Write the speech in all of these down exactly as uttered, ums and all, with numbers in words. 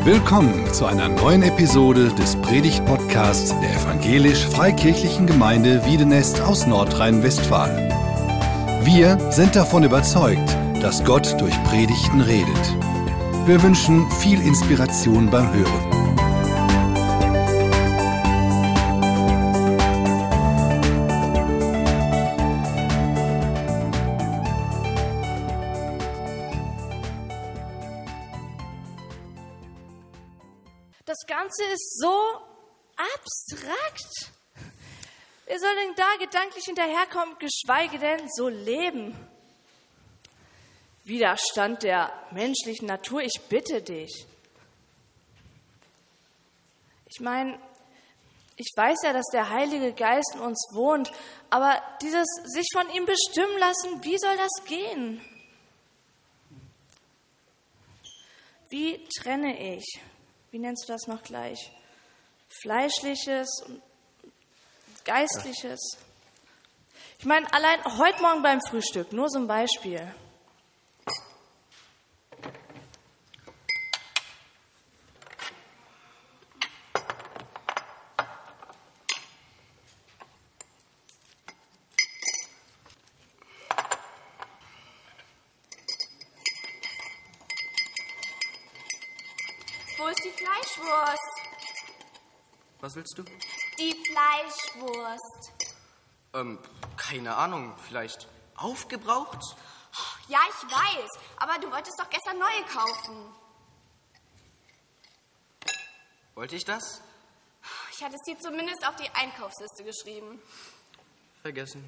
Willkommen zu einer neuen Episode des Predigt-Podcasts der Evangelisch-Freikirchlichen Gemeinde Wiedenest aus Nordrhein-Westfalen. Wir sind davon überzeugt, dass Gott durch Predigten redet. Wir wünschen viel Inspiration beim Hören. Das Ganze ist so abstrakt. Wer soll denn da gedanklich hinterherkommen, geschweige denn so leben? Widerstand der menschlichen Natur, ich bitte dich. Ich meine, ich weiß ja, dass der Heilige Geist in uns wohnt, aber dieses sich von ihm bestimmen lassen, wie soll das gehen? Wie trenne ich? Wie nennst du das noch gleich? Fleischliches und Geistliches. Ich meine, allein heute Morgen beim Frühstück, nur so ein Beispiel. Wo ist die Fleischwurst? Was willst du? Die Fleischwurst. Ähm, keine Ahnung, vielleicht aufgebraucht? Ja, ich weiß, aber du wolltest doch gestern neue kaufen. Wollte ich das? Ich hatte es dir zumindest auf die Einkaufsliste geschrieben. Vergessen.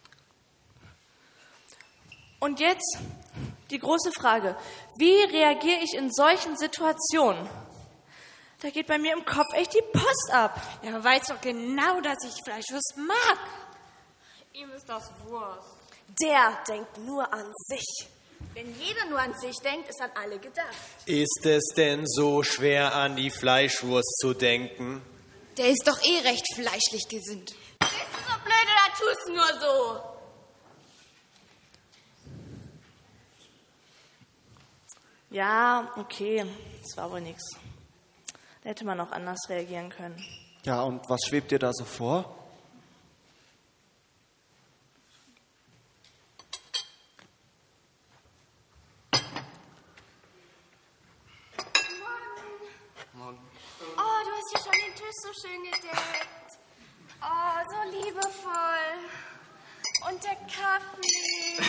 Und jetzt die große Frage, wie reagiere ich in solchen Situationen? Da geht bei mir im Kopf echt die Post ab. Er weiß doch genau, dass ich Fleischwurst mag. Ihm ist das Wurst. Der denkt nur an sich. Wenn jeder nur an sich denkt, ist an alle gedacht. Ist es denn so schwer, an die Fleischwurst zu denken? Der ist doch eh recht fleischlich gesinnt. Bist du so blöd oder tust du nur so? Ja, okay, das war wohl nichts. Da hätte man auch anders reagieren können. Ja, und was schwebt dir da so vor? Morgen. Oh, du hast hier schon den Tisch so schön gedeckt. Oh, so liebevoll. Und der Kaffee.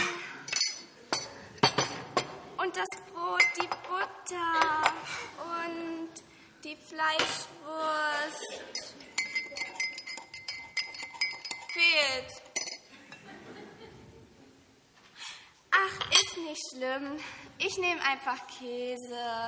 Und das Brot, die Butter. Und die Fleischwurst. Fehlt. Ach, ist nicht schlimm. Ich nehme einfach Käse.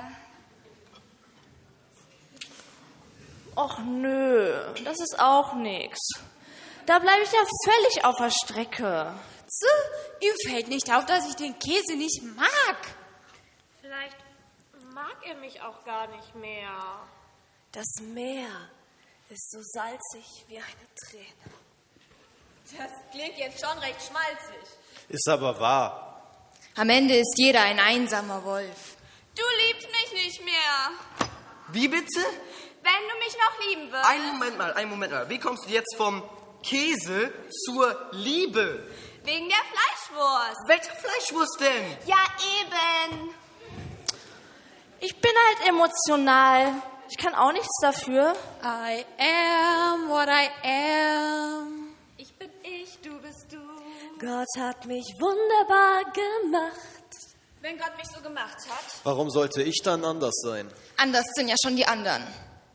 Och nö, das ist auch nix. Da bleibe ich ja völlig auf der Strecke. So, ihm fällt nicht auf, dass ich den Käse nicht mag. Vielleicht mag er mich auch gar nicht mehr. Das Meer ist so salzig wie eine Träne. Das klingt jetzt schon recht schmalzig. Ist aber wahr. Am Ende ist jeder ein einsamer Wolf. Du liebst mich nicht mehr. Wie bitte? Wenn du mich noch lieben würdest. Einen Moment mal, einen Moment mal. Wie kommst du jetzt vom Käse zur Liebe? Wegen der Fleischwurst. Welche Fleischwurst denn? Ja, eben. Ich bin halt emotional. Ich kann auch nichts dafür. I am what I am. Ich bin ich, du bist du. Gott hat mich wunderbar gemacht. Wenn Gott mich so gemacht hat. Warum sollte ich dann anders sein? Anders sind ja schon die anderen.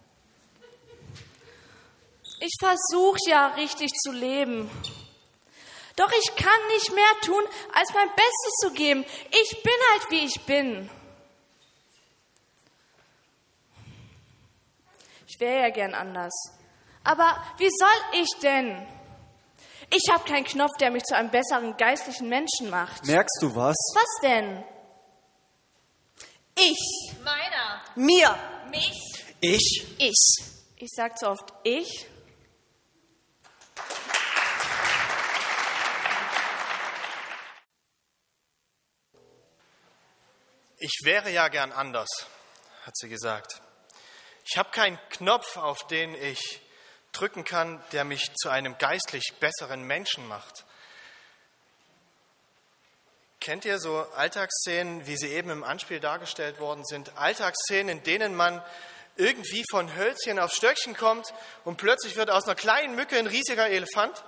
Ich versuche ja richtig zu leben. Doch ich kann nicht mehr tun, als mein Bestes zu geben. Ich bin halt, wie ich bin. Ich wäre ja gern anders. Aber wie soll ich denn? Ich habe keinen Knopf, der mich zu einem besseren geistlichen Menschen macht. Merkst du was? Was denn? Ich. Meiner. Mir. Mich. Ich? Ich. Ich sag so oft ich. Ich wäre ja gern anders, hat sie gesagt. Ich habe keinen Knopf, auf den ich drücken kann, der mich zu einem geistlich besseren Menschen macht. Kennt ihr so Alltagsszenen, wie sie eben im Anspiel dargestellt worden sind? Alltagsszenen, in denen man irgendwie von Hölzchen auf Stöckchen kommt und plötzlich wird aus einer kleinen Mücke ein riesiger Elefant?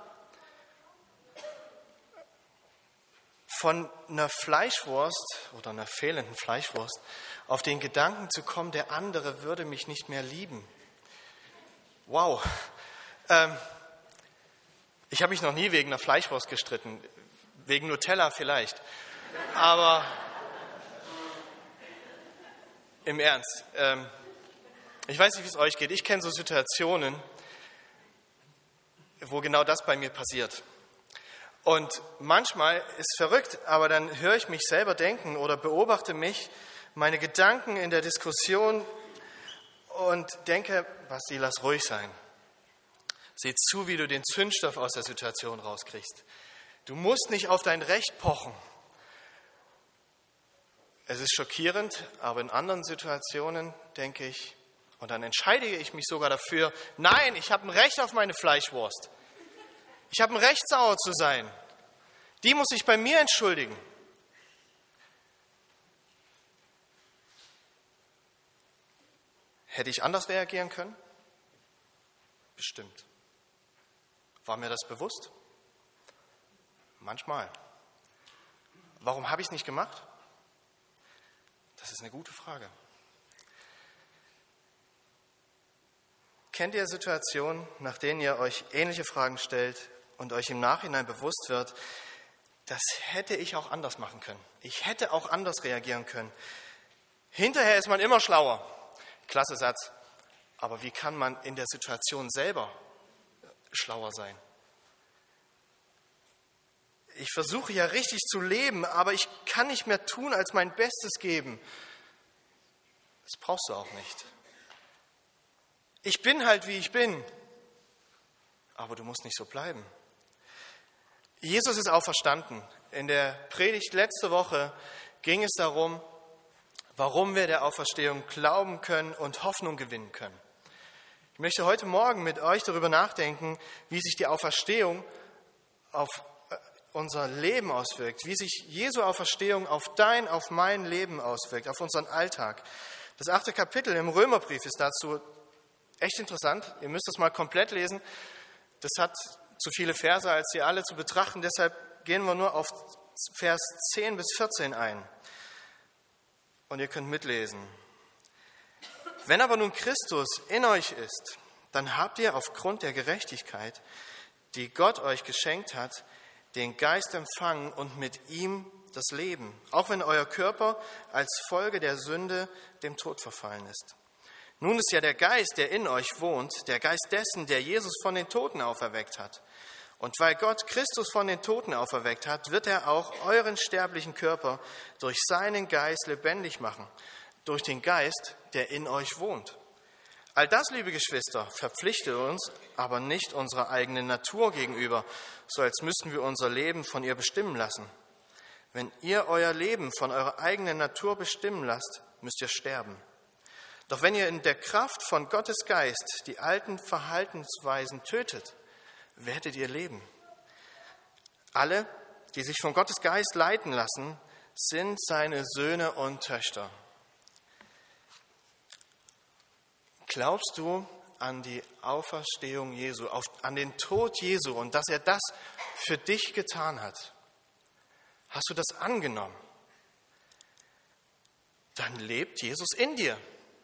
Von einer Fleischwurst oder einer fehlenden Fleischwurst auf den Gedanken zu kommen, der andere würde mich nicht mehr lieben. Wow. Ähm, ich habe mich noch nie wegen einer Fleischwurst gestritten. Wegen Nutella vielleicht. Aber im Ernst, ähm, ich weiß nicht, wie es euch geht. Ich kenne so Situationen, wo genau das bei mir passiert. Und manchmal ist verrückt, aber dann höre ich mich selber denken oder beobachte mich, meine Gedanken in der Diskussion und denke, Basti, lass ruhig sein. Sieh zu, wie du den Zündstoff aus der Situation rauskriegst. Du musst nicht auf dein Recht pochen. Es ist schockierend, aber in anderen Situationen denke ich, und dann entscheide ich mich sogar dafür, nein, ich habe ein Recht auf meine Fleischwurst. Ich habe ein Recht, sauer zu sein. Die muss ich bei mir entschuldigen. Hätte ich anders reagieren können? Bestimmt. War mir das bewusst? Manchmal. Warum habe ich es nicht gemacht? Das ist eine gute Frage. Kennt ihr Situationen, nach denen ihr euch ähnliche Fragen stellt und euch im Nachhinein bewusst wird, das hätte ich auch anders machen können. Ich hätte auch anders reagieren können. Hinterher ist man immer schlauer. Klasse Satz. Aber wie kann man in der Situation selber schlauer sein? Ich versuche ja richtig zu leben, aber ich kann nicht mehr tun, als mein Bestes geben. Das brauchst du auch nicht. Ich bin halt, wie ich bin. Aber du musst nicht so bleiben. Jesus ist auferstanden. In der Predigt letzte Woche ging es darum, warum wir der Auferstehung glauben können und Hoffnung gewinnen können. Ich möchte heute Morgen mit euch darüber nachdenken, wie sich die Auferstehung auf unser Leben auswirkt, wie sich Jesu Auferstehung auf dein, auf mein Leben auswirkt, auf unseren Alltag. Das achte Kapitel im Römerbrief ist dazu echt interessant. Ihr müsst es mal komplett lesen. Das hat zu viele Verse, als sie alle zu betrachten. Deshalb gehen wir nur auf Vers zehn bis vierzehn ein. Und ihr könnt mitlesen. Wenn aber nun Christus in euch ist, dann habt ihr aufgrund der Gerechtigkeit, die Gott euch geschenkt hat, den Geist empfangen und mit ihm das Leben, auch wenn euer Körper als Folge der Sünde dem Tod verfallen ist. Nun ist ja der Geist, der in euch wohnt, der Geist dessen, der Jesus von den Toten auferweckt hat. Und weil Gott Christus von den Toten auferweckt hat, wird er auch euren sterblichen Körper durch seinen Geist lebendig machen, durch den Geist, der in euch wohnt. All das, liebe Geschwister, verpflichtet uns, aber nicht unserer eigenen Natur gegenüber, so als müssten wir unser Leben von ihr bestimmen lassen. Wenn ihr euer Leben von eurer eigenen Natur bestimmen lasst, müsst ihr sterben. Doch wenn ihr in der Kraft von Gottes Geist die alten Verhaltensweisen tötet, werdet ihr leben. Alle, die sich von Gottes Geist leiten lassen, sind seine Söhne und Töchter. Glaubst du an die Auferstehung Jesu, auf, an den Tod Jesu und dass er das für dich getan hat? Hast du das angenommen? Dann lebt Jesus in dir.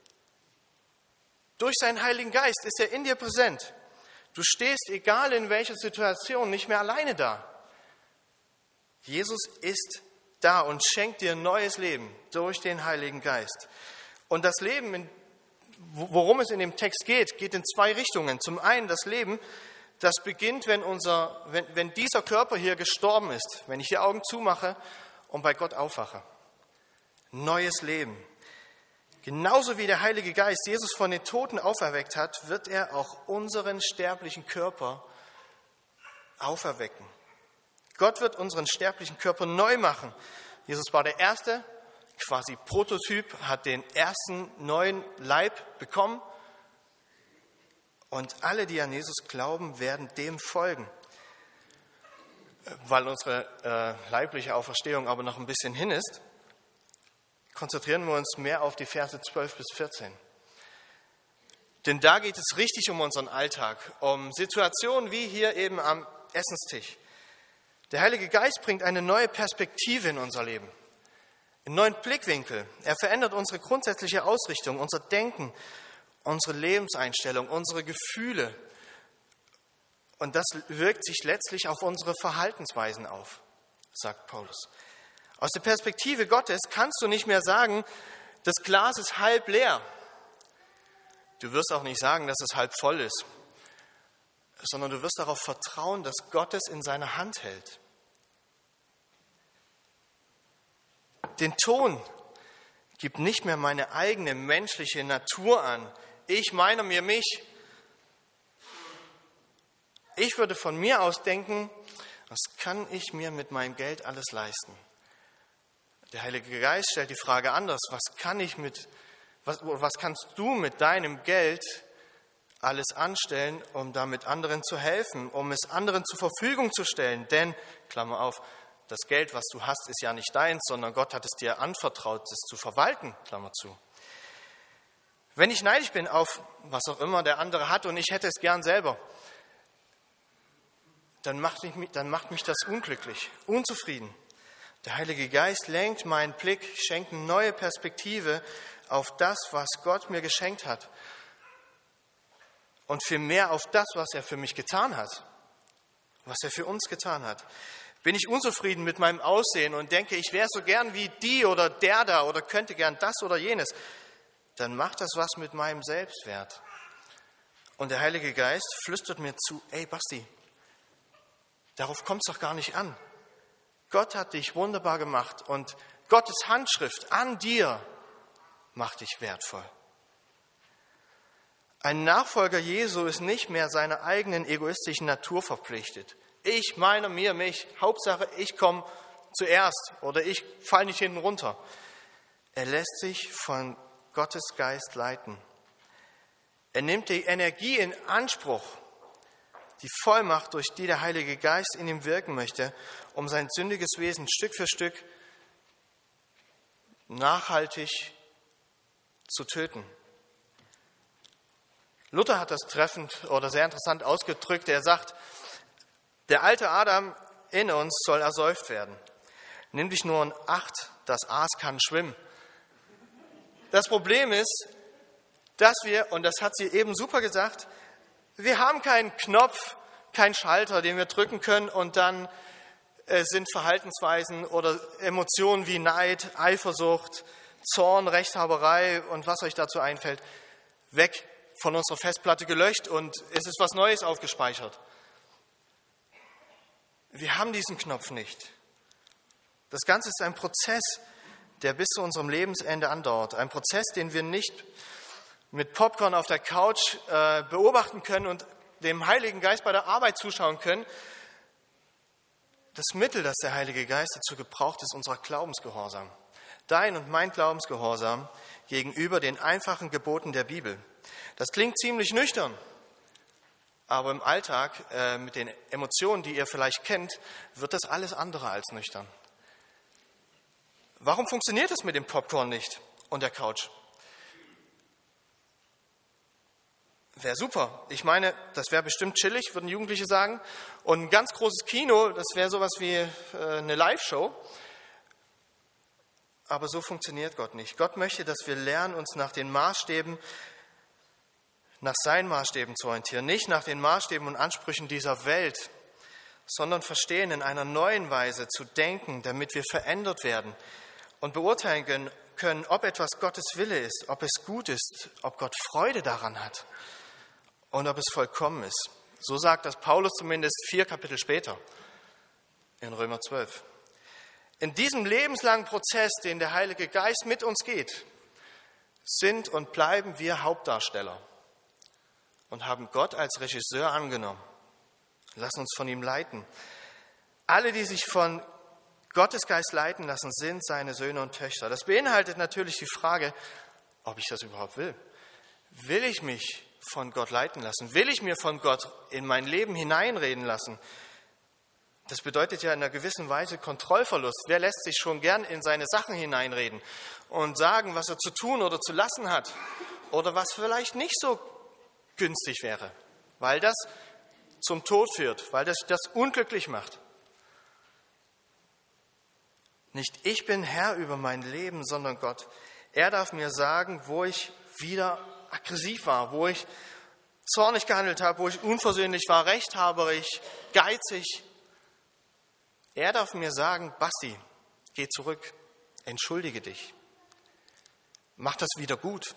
Durch seinen Heiligen Geist ist er in dir präsent. Du stehst, egal in welcher Situation, nicht mehr alleine da. Jesus ist da und schenkt dir neues Leben durch den Heiligen Geist. Und das Leben, in worum es in dem Text geht, geht in zwei Richtungen. Zum einen das Leben, das beginnt, wenn, unser, wenn, wenn dieser Körper hier gestorben ist, wenn ich die Augen zumache und bei Gott aufwache. Neues Leben. Genauso wie der Heilige Geist Jesus von den Toten auferweckt hat, wird er auch unseren sterblichen Körper auferwecken. Gott wird unseren sterblichen Körper neu machen. Jesus war der erste, quasi Prototyp, hat den ersten neuen Leib bekommen Und alle, die an Jesus glauben, werden dem folgen. Weil unsere äh, leibliche Auferstehung aber noch ein bisschen hin ist, konzentrieren wir uns mehr auf die Verse zwölf bis vierzehn. Denn da geht es richtig um unseren Alltag, um Situationen wie hier eben am Essenstisch. Der Heilige Geist bringt eine neue Perspektive in unser Leben, einen neuen Blickwinkel. Er verändert unsere grundsätzliche Ausrichtung, unser Denken, unsere Lebenseinstellung, unsere Gefühle. Und das wirkt sich letztlich auf unsere Verhaltensweisen auf, sagt Paulus. Aus der Perspektive Gottes kannst du nicht mehr sagen, das Glas ist halb leer. Du wirst auch nicht sagen, dass es halb voll ist, sondern du wirst darauf vertrauen, dass Gott es in seiner Hand hält. Den Ton gibt nicht mehr meine eigene menschliche Natur an. Ich, meiner, mir, mich. Ich würde von mir aus denken, was kann ich mir mit meinem Geld alles leisten? Der Heilige Geist stellt die Frage anders. Was kann ich mit, was, was kannst du mit deinem Geld alles anstellen, um damit anderen zu helfen, um es anderen zur Verfügung zu stellen? Denn, Klammer auf, das Geld, was du hast, ist ja nicht deins, sondern Gott hat es dir anvertraut, es zu verwalten, Klammer zu. Wenn ich neidisch bin auf was auch immer der andere hat und ich hätte es gern selber, dann macht mich, dann macht mich das unglücklich, unzufrieden. Der Heilige Geist lenkt meinen Blick, schenkt eine neue Perspektive auf das, was Gott mir geschenkt hat. Und vielmehr auf das, was er für mich getan hat. Was er für uns getan hat. Bin ich unzufrieden mit meinem Aussehen und denke, ich wäre so gern wie die oder der da oder könnte gern das oder jenes, dann macht das was mit meinem Selbstwert. Und der Heilige Geist flüstert mir zu, ey Basti, darauf kommt es doch gar nicht an. Gott hat dich wunderbar gemacht und Gottes Handschrift an dir macht dich wertvoll. Ein Nachfolger Jesu ist nicht mehr seiner eigenen egoistischen Natur verpflichtet. Ich, meiner, mir, mich. Hauptsache, ich komme zuerst oder ich falle nicht hinten runter. Er lässt sich von Gottes Geist leiten. Er nimmt die Energie in Anspruch, die Vollmacht, durch die der Heilige Geist in ihm wirken möchte, um sein sündiges Wesen Stück für Stück nachhaltig zu töten. Luther hat das treffend oder sehr interessant ausgedrückt. Er sagt, der alte Adam in uns soll ersäuft werden. Nimm dich nur in Acht, das Aas kann schwimmen. Das Problem ist, dass wir, und das hat sie eben super gesagt, wir haben keinen Knopf, keinen Schalter, den wir drücken können und dann äh, sind Verhaltensweisen oder Emotionen wie Neid, Eifersucht, Zorn, Rechthaberei und was euch dazu einfällt, weg von unserer Festplatte gelöscht und es ist was Neues aufgespeichert. Wir haben diesen Knopf nicht. Das Ganze ist ein Prozess, der bis zu unserem Lebensende andauert. Ein Prozess, den wir nicht mit Popcorn auf der Couch äh, beobachten können und dem Heiligen Geist bei der Arbeit zuschauen können. Das Mittel, das der Heilige Geist dazu gebraucht, ist unser Glaubensgehorsam. Dein und mein Glaubensgehorsam gegenüber den einfachen Geboten der Bibel. Das klingt ziemlich nüchtern, aber im Alltag, äh, mit den Emotionen, die ihr vielleicht kennt, wird das alles andere als nüchtern. Warum funktioniert es mit dem Popcorn nicht und der Couch? Wäre super. Ich meine, das wäre bestimmt chillig, würden Jugendliche sagen. Und ein ganz großes Kino, das wäre sowas wie äh, eine Live-Show. Aber so funktioniert Gott nicht. Gott möchte, dass wir lernen, uns nach den Maßstäben, nach seinen Maßstäben zu orientieren. Nicht nach den Maßstäben und Ansprüchen dieser Welt, sondern verstehen, in einer neuen Weise zu denken, damit wir verändert werden und beurteilen können, ob etwas Gottes Wille ist, ob es gut ist, ob Gott Freude daran hat und ob es vollkommen ist. So sagt das Paulus zumindest vier Kapitel später in Römer zwölf. In diesem lebenslangen Prozess, den der Heilige Geist mit uns geht, sind und bleiben wir Hauptdarsteller und haben Gott als Regisseur angenommen. Lassen uns von ihm leiten. Alle, die sich von Gottes Geist leiten lassen, sind seine Söhne und Töchter. Das beinhaltet natürlich die Frage, ob ich das überhaupt will. Will ich mich von Gott leiten lassen? Will ich mir von Gott in mein Leben hineinreden lassen? Das bedeutet ja in einer gewissen Weise Kontrollverlust. Wer lässt sich schon gern in seine Sachen hineinreden und sagen, was er zu tun oder zu lassen hat oder was vielleicht nicht so günstig wäre, weil das zum Tod führt, weil das das unglücklich macht. Nicht ich bin Herr über mein Leben, sondern Gott. Er darf mir sagen, wo ich wieder aggressiv war, wo ich zornig gehandelt habe, wo ich unversöhnlich war, rechthaberig, geizig. Er darf mir sagen, Basti, geh zurück, entschuldige dich, mach das wieder gut.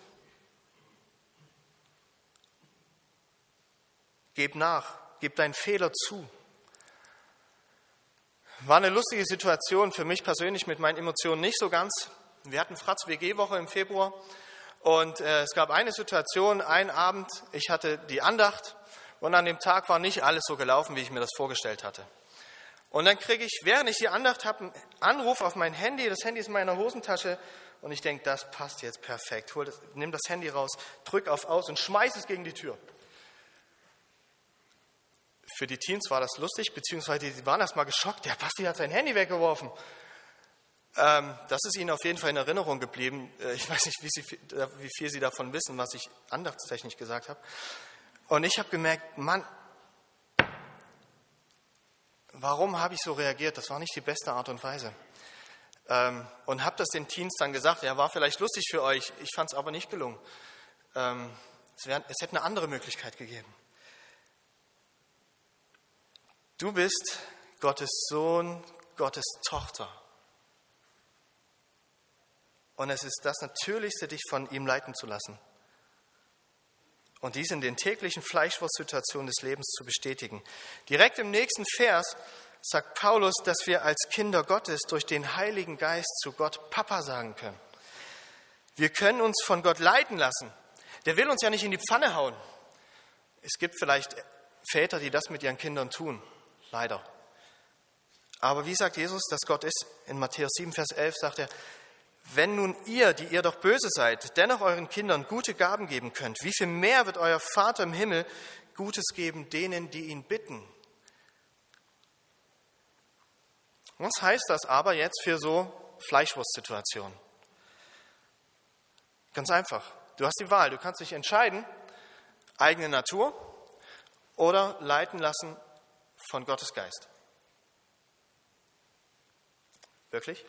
Gib nach, gib deinen Fehler zu. War eine lustige Situation für mich persönlich mit meinen Emotionen nicht so ganz. Wir hatten Fratz-W G-Woche im Februar und äh, es gab eine Situation, einen Abend, ich hatte die Andacht und an dem Tag war nicht alles so gelaufen, wie ich mir das vorgestellt hatte. Und dann kriege ich, während ich die Andacht habe, einen Anruf auf mein Handy. Das Handy ist in meiner Hosentasche. Und ich denke, das passt jetzt perfekt. Hol das, nimm das Handy raus, drück auf Aus und schmeiß es gegen die Tür. Für die Teens war das lustig, beziehungsweise die waren erst mal geschockt. Der Basti hat sein Handy weggeworfen. Ähm, das ist ihnen auf jeden Fall in Erinnerung geblieben. Ich weiß nicht, wie, sie, wie viel sie davon wissen, was ich andachtstechnisch gesagt habe. Und ich habe gemerkt, Mann, warum habe ich so reagiert? Das war nicht die beste Art und Weise. Ähm, und habe das den Teens dann gesagt. Ja, war vielleicht lustig für euch. Ich fand es aber nicht gelungen. Ähm, es, wär, es hätte eine andere Möglichkeit gegeben. Du bist Gottes Sohn, Gottes Tochter. Und es ist das Natürlichste, dich von ihm leiten zu lassen. Und dies in den täglichen Fleischwurstsituationen des Lebens zu bestätigen. Direkt im nächsten Vers sagt Paulus, dass wir als Kinder Gottes durch den Heiligen Geist zu Gott Papa sagen können. Wir können uns von Gott leiten lassen. Der will uns ja nicht in die Pfanne hauen. Es gibt vielleicht Väter, die das mit ihren Kindern tun. Leider. Aber wie sagt Jesus, dass Gott ist? In Matthäus sieben, Vers elf sagt er, wenn nun ihr, die ihr doch böse seid, dennoch euren Kindern gute Gaben geben könnt, wie viel mehr wird euer Vater im Himmel Gutes geben denen, die ihn bitten? Was heißt das aber jetzt für so Fleischwurstsituationen? Ganz einfach. Du hast die Wahl. Du kannst dich entscheiden, eigene Natur oder leiten lassen von Gottes Geist. Wirklich?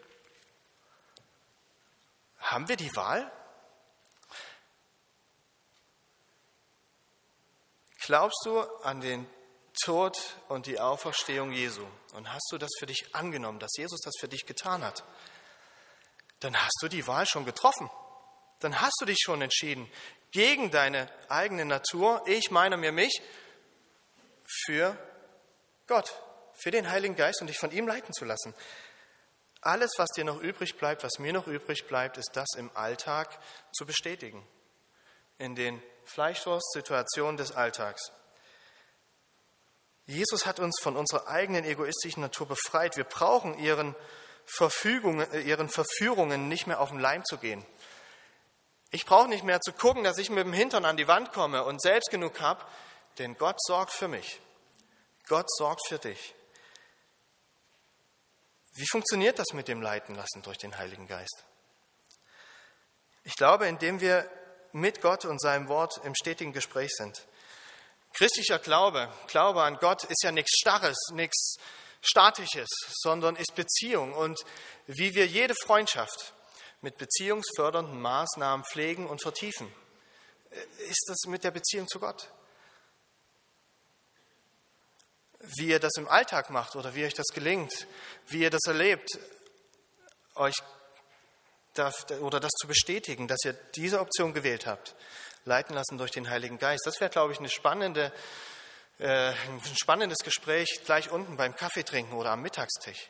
Haben wir die Wahl? Glaubst du an den Tod und die Auferstehung Jesu? Und hast du das für dich angenommen, dass Jesus das für dich getan hat? Dann hast du die Wahl schon getroffen. Dann hast du dich schon entschieden gegen deine eigene Natur, ich, meiner, mir, mich, für Gott, für den Heiligen Geist und dich von ihm leiten zu lassen. Alles, was dir noch übrig bleibt, was mir noch übrig bleibt, ist das im Alltag zu bestätigen. In den Fleischwurstsituationen des Alltags. Jesus hat uns von unserer eigenen egoistischen Natur befreit. Wir brauchen ihren, Verfügungen, ihren Verführungen nicht mehr auf den Leim zu gehen. Ich brauche nicht mehr zu gucken, dass ich mit dem Hintern an die Wand komme und selbst genug habe, denn Gott sorgt für mich. Gott sorgt für dich. Wie funktioniert das mit dem Leiten lassen durch den Heiligen Geist? Ich glaube, indem wir mit Gott und seinem Wort im stetigen Gespräch sind. Christlicher Glaube, Glaube an Gott ist ja nichts Starres, nichts Statisches, sondern ist Beziehung. Und wie wir jede Freundschaft mit beziehungsfördernden Maßnahmen pflegen und vertiefen, ist das mit der Beziehung zu Gott. Wie ihr das im Alltag macht oder wie euch das gelingt, wie ihr das erlebt, euch darf, oder das zu bestätigen, dass ihr diese Option gewählt habt, leiten lassen durch den Heiligen Geist. Das wäre, glaube ich, eine spannende, äh, ein spannendes Gespräch gleich unten beim Kaffee trinken oder am Mittagstisch.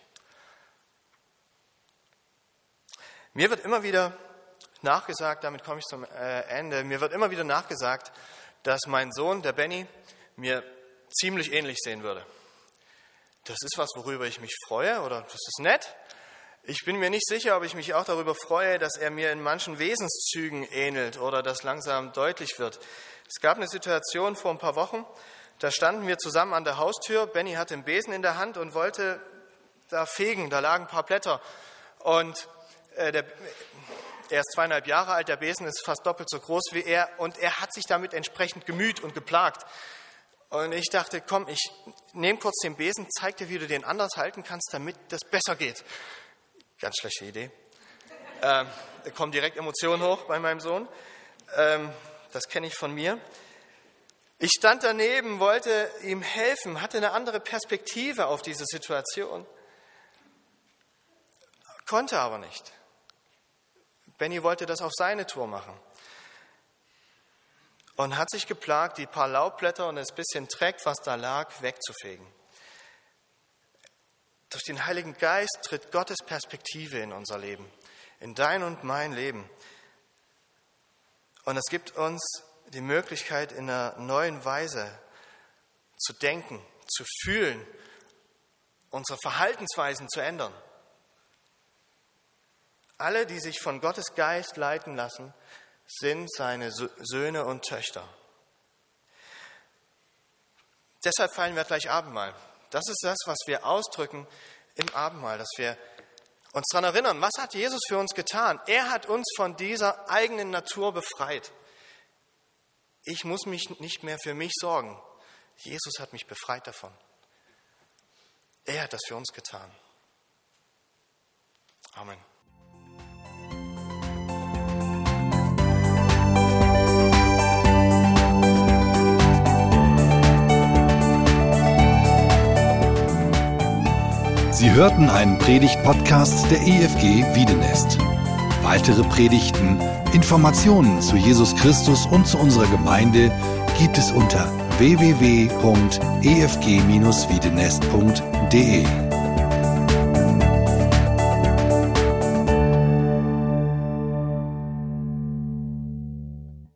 Mir wird immer wieder nachgesagt, damit komme ich zum äh, Ende, mir wird immer wieder nachgesagt, dass mein Sohn, der Benny, mir ziemlich ähnlich sehen würde. Das ist was, worüber ich mich freue oder das ist nett. Ich bin mir nicht sicher, ob ich mich auch darüber freue, dass er mir in manchen Wesenszügen ähnelt oder das langsam deutlich wird. Es gab eine Situation vor ein paar Wochen, da standen wir zusammen an der Haustür. Benny hatte einen Besen in der Hand und wollte da fegen. Da lagen ein paar Blätter. Und äh, der, er ist zweieinhalb Jahre alt, der Besen ist fast doppelt so groß wie er. Und er hat sich damit entsprechend gemüht und geplagt. Und ich dachte, komm, ich nehme kurz den Besen, zeig dir, wie du den anders halten kannst, damit das besser geht. Ganz schlechte Idee. Ähm, da kommen direkt Emotionen hoch bei meinem Sohn. Ähm, das kenne ich von mir. Ich stand daneben, wollte ihm helfen, hatte eine andere Perspektive auf diese Situation, konnte aber nicht. Benny wollte das auf seine Tour machen und hat sich geplagt, die paar Laubblätter und das bisschen Dreck, was da lag, wegzufegen. Durch den Heiligen Geist tritt Gottes Perspektive in unser Leben, in dein und mein Leben. Und es gibt uns die Möglichkeit, in einer neuen Weise zu denken, zu fühlen, unsere Verhaltensweisen zu ändern. Alle, die sich von Gottes Geist leiten lassen, sind seine Söhne und Töchter. Deshalb feiern wir gleich Abendmahl. Das ist das, was wir ausdrücken im Abendmahl, dass wir uns daran erinnern, was hat Jesus für uns getan? Er hat uns von dieser eigenen Natur befreit. Ich muss mich nicht mehr für mich sorgen. Jesus hat mich befreit davon. Er hat das für uns getan. Amen. Sie hörten einen Predigt-Podcast der E F G Wiedenest. Weitere Predigten, Informationen zu Jesus Christus und zu unserer Gemeinde gibt es unter w w w punkt e f g dash wiedenest punkt d e.